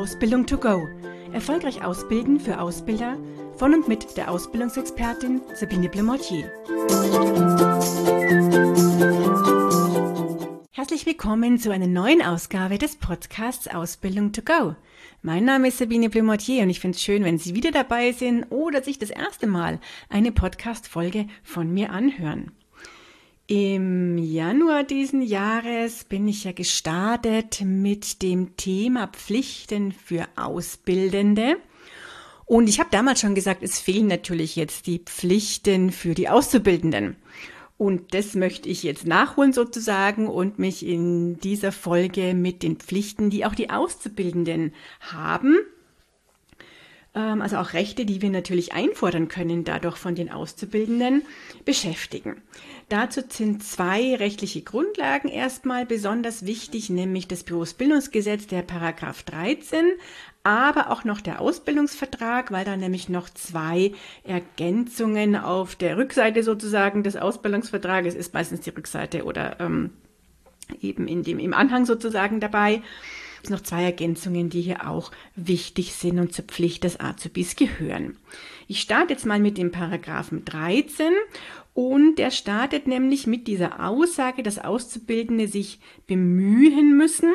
Ausbildung to go. Erfolgreich ausbilden für Ausbilder von und mit der Ausbildungsexpertin Sabine Blemortier. Herzlich willkommen zu einer neuen Ausgabe des Podcasts Ausbildung to go. Mein Name ist Sabine Blemortier und ich finde es schön, wenn Sie wieder dabei sind oder sich das erste Mal eine Podcast-Folge von mir anhören. Im Januar diesen Jahres bin ich ja gestartet mit dem Thema Pflichten für Auszubildende. Und ich habe damals schon gesagt, es fehlen natürlich jetzt die Pflichten für die Auszubildenden. Und das möchte ich jetzt nachholen sozusagen und mich in dieser Folge mit den Pflichten, die auch die Auszubildenden haben, also auch Rechte, die wir natürlich einfordern können, dadurch von den Auszubildenden beschäftigen. Dazu sind zwei rechtliche Grundlagen erstmal besonders wichtig, nämlich das Berufsbildungsgesetz, der Paragraph 13, aber auch noch der Ausbildungsvertrag, weil da nämlich noch zwei Ergänzungen auf der Rückseite sozusagen des Ausbildungsvertrages ist, meistens die Rückseite oder eben im Anhang sozusagen dabei. Es sind noch zwei Ergänzungen, die hier auch wichtig sind und zur Pflicht des Azubis gehören. Ich starte jetzt mal mit dem Paragraphen 13 und der startet nämlich mit dieser Aussage, dass Auszubildende sich bemühen müssen,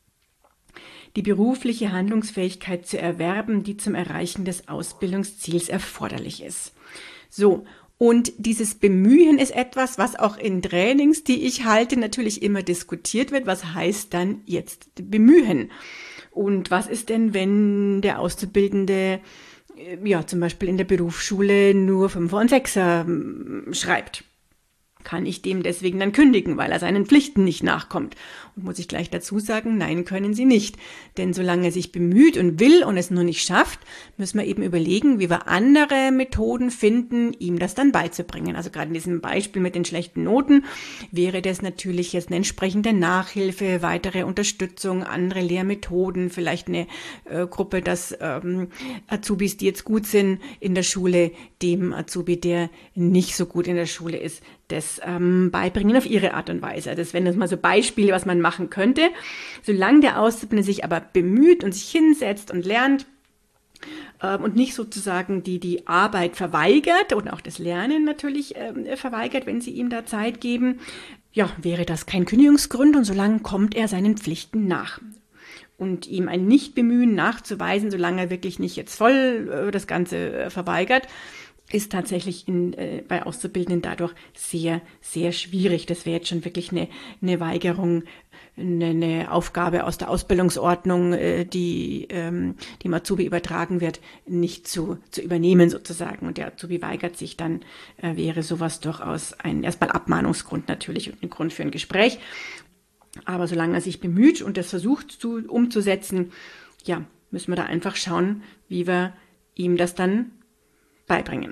die berufliche Handlungsfähigkeit zu erwerben, die zum Erreichen des Ausbildungsziels erforderlich ist. So, und dieses Bemühen ist etwas, was auch in Trainings, die ich halte, natürlich immer diskutiert wird. Was heißt dann jetzt bemühen? Und was ist denn, wenn der Auszubildende zum Beispiel in der Berufsschule nur 5er und 6er schreibt? Kann ich dem deswegen dann kündigen, weil er seinen Pflichten nicht nachkommt? Und muss ich gleich dazu sagen, nein, können Sie nicht. Denn solange er sich bemüht und will und es nur nicht schafft, müssen wir eben überlegen, wie wir andere Methoden finden, ihm das dann beizubringen. Also gerade in diesem Beispiel mit den schlechten Noten wäre das natürlich jetzt eine entsprechende Nachhilfe, weitere Unterstützung, andere Lehrmethoden, vielleicht eine Gruppe, dass Azubis, die jetzt gut sind in der Schule, dem Azubi, der nicht so gut in der Schule ist, das beibringen auf ihre Art und Weise. Das wären jetzt mal so Beispiele, was man machen könnte. Solange der Auszubildende sich aber bemüht und sich hinsetzt und lernt und nicht sozusagen die Arbeit verweigert und auch das Lernen natürlich verweigert, wenn sie ihm da Zeit geben, ja, wäre das kein Kündigungsgrund und solange kommt er seinen Pflichten nach. Und ihm ein Nichtbemühen nachzuweisen, solange er wirklich nicht jetzt voll das Ganze verweigert, ist tatsächlich bei Auszubildenden dadurch sehr, sehr schwierig. Das wäre jetzt schon wirklich eine Weigerung, eine Aufgabe aus der Ausbildungsordnung, die dem Azubi übertragen wird, nicht zu übernehmen sozusagen. Und der Azubi weigert sich, dann wäre sowas durchaus erstmal Abmahnungsgrund natürlich und ein Grund für ein Gespräch. Aber solange er sich bemüht und das versucht umzusetzen, ja, müssen wir da einfach schauen, wie wir ihm das dann beibringen.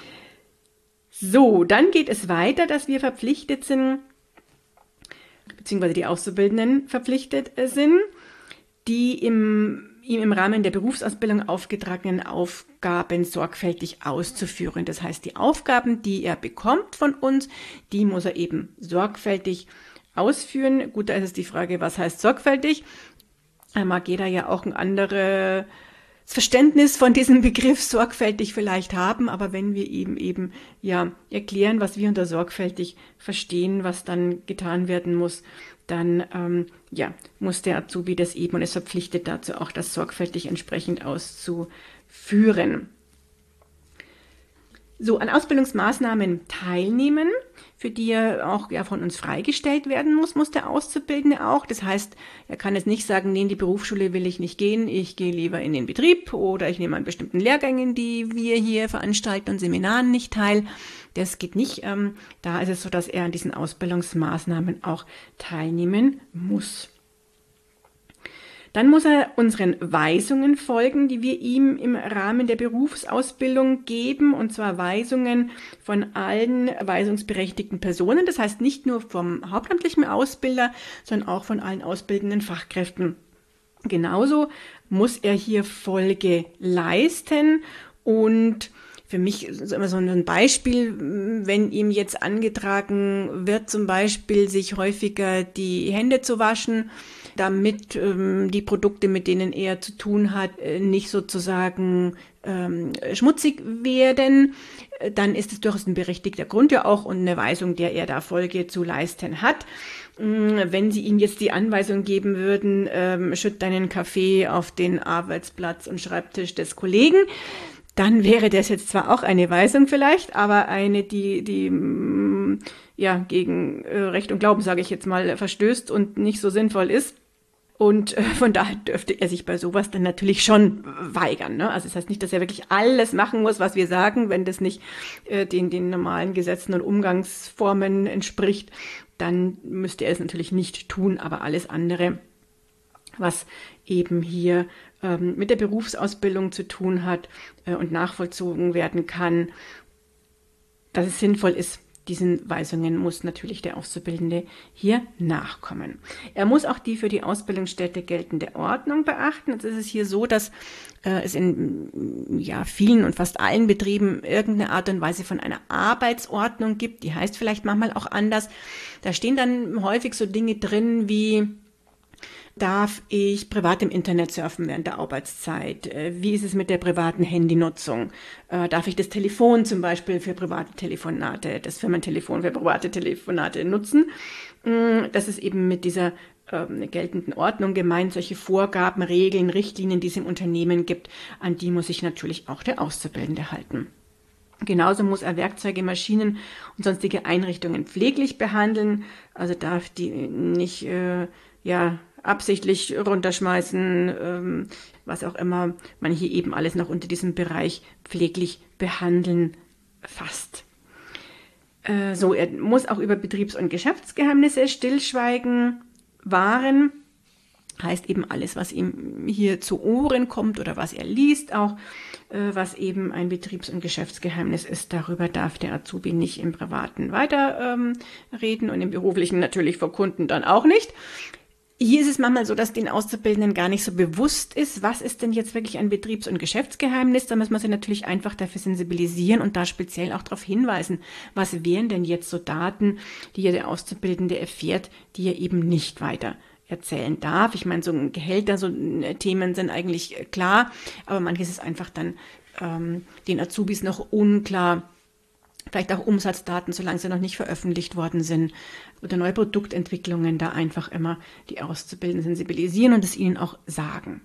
So, dann geht es weiter, dass wir verpflichtet sind, beziehungsweise die Auszubildenden verpflichtet sind, die ihm im Rahmen der Berufsausbildung aufgetragenen Aufgaben sorgfältig auszuführen. Das heißt, die Aufgaben, die er bekommt von uns, die muss er eben sorgfältig ausführen. Gut, da ist es die Frage, was heißt sorgfältig? Mag jeder ja auch ein anderes Verständnis von diesem Begriff sorgfältig vielleicht haben, aber wenn wir ihm eben erklären, was wir unter sorgfältig verstehen, was dann getan werden muss, dann muss der Azubi das eben und ist verpflichtet dazu auch, das sorgfältig entsprechend auszuführen. So, an Ausbildungsmaßnahmen teilnehmen, für die er auch von uns freigestellt werden muss der Auszubildende auch. Das heißt, er kann jetzt nicht sagen, nee, in die Berufsschule will ich nicht gehen, ich gehe lieber in den Betrieb oder ich nehme an bestimmten Lehrgängen, die wir hier veranstalten und Seminaren nicht teil. Das geht nicht. Da ist es so, dass er an diesen Ausbildungsmaßnahmen auch teilnehmen muss. Dann muss er unseren Weisungen folgen, die wir ihm im Rahmen der Berufsausbildung geben, und zwar Weisungen von allen weisungsberechtigten Personen. Das heißt nicht nur vom hauptamtlichen Ausbilder, sondern auch von allen ausbildenden Fachkräften. Genauso muss er hier Folge leisten und für mich ist immer so ein Beispiel, wenn ihm jetzt angetragen wird, zum Beispiel sich häufiger die Hände zu waschen, damit die Produkte, mit denen er zu tun hat, nicht sozusagen schmutzig werden, dann ist es durchaus ein berechtigter Grund ja auch und eine Weisung, der er da Folge zu leisten hat. Wenn Sie ihm jetzt die Anweisung geben würden, schütt deinen Kaffee auf den Arbeitsplatz und Schreibtisch des Kollegen, dann wäre das jetzt zwar auch eine Weisung vielleicht, aber eine, die ja gegen Recht und Glauben, sage ich jetzt mal, verstößt und nicht so sinnvoll ist. Und von daher dürfte er sich bei sowas dann natürlich schon weigern. Ne? Also das heißt nicht, dass er wirklich alles machen muss, was wir sagen, wenn das nicht den normalen Gesetzen und Umgangsformen entspricht, dann müsste er es natürlich nicht tun, aber alles andere, was eben hier mit der Berufsausbildung zu tun hat und nachvollzogen werden kann, dass es sinnvoll ist, diesen Weisungen muss natürlich der Auszubildende hier nachkommen. Er muss auch die für die Ausbildungsstätte geltende Ordnung beachten. Jetzt ist es hier so, dass es in vielen und fast allen Betrieben irgendeine Art und Weise von einer Arbeitsordnung gibt. Die heißt vielleicht manchmal auch anders. Da stehen dann häufig so Dinge drin wie: Darf ich privat im Internet surfen während der Arbeitszeit? Wie ist es mit der privaten Handynutzung? Darf ich das Telefon zum Beispiel für private Telefonate, das Firmentelefon für private Telefonate nutzen? Das ist eben mit dieser geltenden Ordnung gemeint, solche Vorgaben, Regeln, Richtlinien, die es im Unternehmen gibt, an die muss sich natürlich auch der Auszubildende halten. Genauso muss er Werkzeuge, Maschinen und sonstige Einrichtungen pfleglich behandeln, also darf die nicht absichtlich runterschmeißen, was auch immer man hier eben alles noch unter diesem Bereich pfleglich behandeln fasst. Er muss auch über Betriebs- und Geschäftsgeheimnisse stillschweigen wahren. Heißt eben alles, was ihm hier zu Ohren kommt oder was er liest, auch was eben ein Betriebs- und Geschäftsgeheimnis ist. Darüber darf der Azubi nicht im Privaten weiterreden und im Beruflichen natürlich vor Kunden dann auch nicht. Hier ist es manchmal so, dass den Auszubildenden gar nicht so bewusst ist, was ist denn jetzt wirklich ein Betriebs- und Geschäftsgeheimnis. Da muss man sie natürlich einfach dafür sensibilisieren und da speziell auch darauf hinweisen, was wären denn jetzt so Daten, die ja der Auszubildende erfährt, die er eben nicht weiter erzählen darf. Ich meine, so Gehälter, so Themen sind eigentlich klar, aber manches ist einfach dann den Azubis noch unklar. Vielleicht auch Umsatzdaten, solange sie noch nicht veröffentlicht worden sind, oder neue Produktentwicklungen, da einfach immer die Auszubildenden sensibilisieren und es ihnen auch sagen.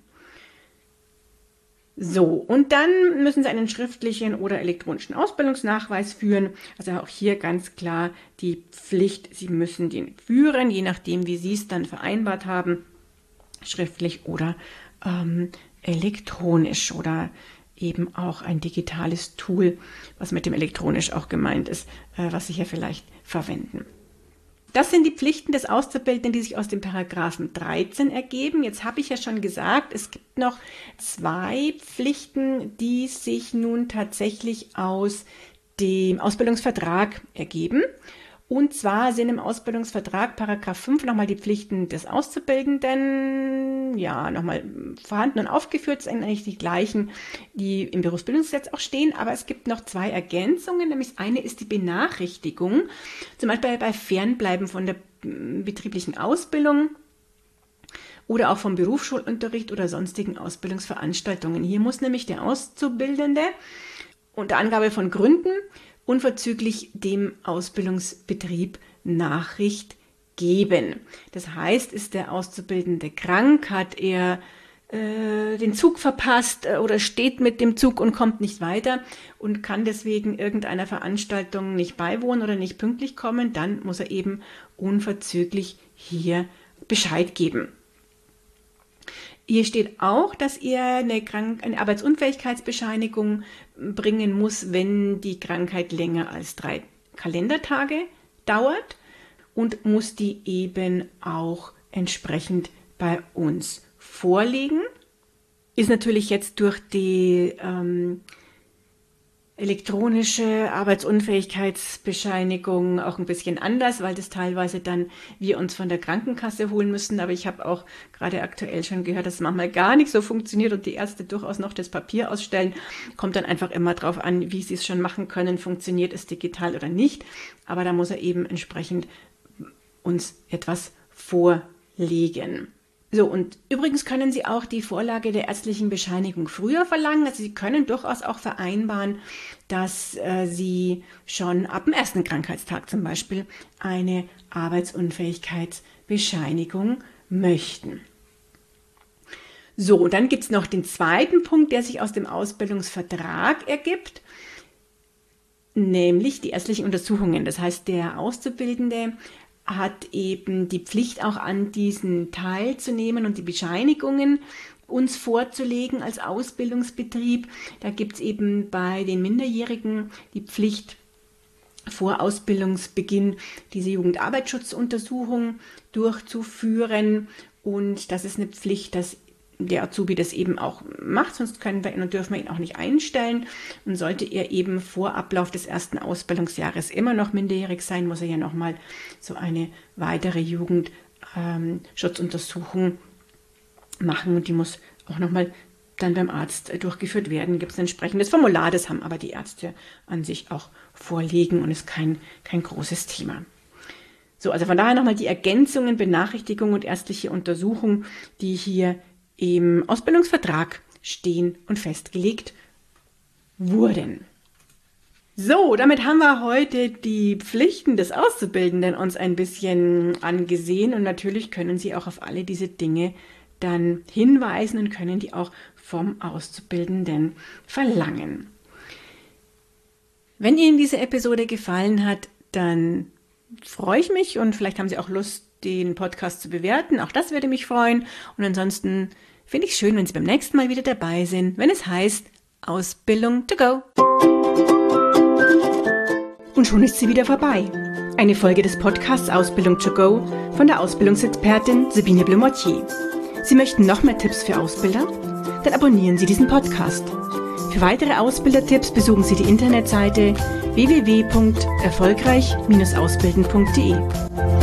So, und dann müssen sie einen schriftlichen oder elektronischen Ausbildungsnachweis führen. Also auch hier ganz klar die Pflicht, sie müssen den führen, je nachdem, wie sie es dann vereinbart haben, schriftlich oder elektronisch oder eben auch ein digitales Tool, was mit dem elektronisch auch gemeint ist, was Sie hier vielleicht verwenden. Das sind die Pflichten des Auszubildenden, die sich aus dem Paragraphen 13 ergeben. Jetzt habe ich ja schon gesagt, es gibt noch 2 Pflichten, die sich nun tatsächlich aus dem Ausbildungsvertrag ergeben. Und zwar sind im Ausbildungsvertrag Paragraph 5 nochmal die Pflichten des Auszubildenden, nochmal vorhanden und aufgeführt, sind eigentlich die gleichen, die im Berufsbildungsgesetz auch stehen, aber es gibt noch 2 Ergänzungen, nämlich das eine ist die Benachrichtigung, zum Beispiel bei Fernbleiben von der betrieblichen Ausbildung oder auch vom Berufsschulunterricht oder sonstigen Ausbildungsveranstaltungen. Hier muss nämlich der Auszubildende unter Angabe von Gründen unverzüglich dem Ausbildungsbetrieb Nachricht geben. Das heißt, ist der Auszubildende krank, hat er den Zug verpasst oder steht mit dem Zug und kommt nicht weiter und kann deswegen irgendeiner Veranstaltung nicht beiwohnen oder nicht pünktlich kommen, dann muss er eben unverzüglich hier Bescheid geben. Hier steht auch, dass er eine Arbeitsunfähigkeitsbescheinigung bringen muss, wenn die Krankheit länger als 3 Kalendertage dauert und muss die eben auch entsprechend bei uns vorlegen. Ist natürlich jetzt durch die elektronische Arbeitsunfähigkeitsbescheinigung auch ein bisschen anders, weil das teilweise dann wir uns von der Krankenkasse holen müssen. Aber ich habe auch gerade aktuell schon gehört, dass es manchmal gar nicht so funktioniert und die Ärzte durchaus noch das Papier ausstellen. Kommt dann einfach immer drauf an, wie sie es schon machen können, funktioniert es digital oder nicht. Aber da muss er eben entsprechend uns etwas vorlegen. So, und übrigens können Sie auch die Vorlage der ärztlichen Bescheinigung früher verlangen. Also Sie können durchaus auch vereinbaren, dass Sie schon ab dem ersten Krankheitstag zum Beispiel eine Arbeitsunfähigkeitsbescheinigung möchten. So, und dann gibt es noch den zweiten Punkt, der sich aus dem Ausbildungsvertrag ergibt, nämlich die ärztlichen Untersuchungen. Das heißt, der Auszubildende hat eben die Pflicht, auch an diesen teilzunehmen und die Bescheinigungen uns vorzulegen als Ausbildungsbetrieb. Da gibt es eben bei den Minderjährigen die Pflicht, vor Ausbildungsbeginn diese Jugendarbeitsschutzuntersuchung durchzuführen. Und das ist eine Pflicht, dass der Azubi das eben auch macht, sonst können wir ihn und dürfen wir ihn auch nicht einstellen. Und sollte er eben vor Ablauf des ersten Ausbildungsjahres immer noch minderjährig sein, muss er ja nochmal so eine weitere Jugendschutzuntersuchung machen und die muss auch nochmal dann beim Arzt durchgeführt werden. Gibt es ein entsprechendes Formular, das haben aber die Ärzte an sich auch vorliegen und ist kein großes Thema. So, also von daher nochmal die Ergänzungen, Benachrichtigung und ärztliche Untersuchung, die hier im Ausbildungsvertrag stehen und festgelegt wurden. So, damit haben wir heute die Pflichten des Auszubildenden uns ein bisschen angesehen und natürlich können Sie auch auf alle diese Dinge dann hinweisen und können die auch vom Auszubildenden verlangen. Wenn Ihnen diese Episode gefallen hat, dann freue ich mich und vielleicht haben Sie auch Lust, den Podcast zu bewerten. Auch das würde mich freuen. Und ansonsten finde ich es schön, wenn Sie beim nächsten Mal wieder dabei sind, wenn es heißt Ausbildung to go. Und schon ist sie wieder vorbei. Eine Folge des Podcasts Ausbildung to go von der Ausbildungsexpertin Sabine Blumottier. Sie möchten noch mehr Tipps für Ausbilder? Dann abonnieren Sie diesen Podcast. Für weitere Ausbildertipps besuchen Sie die Internetseite www.erfolgreich-ausbilden.de.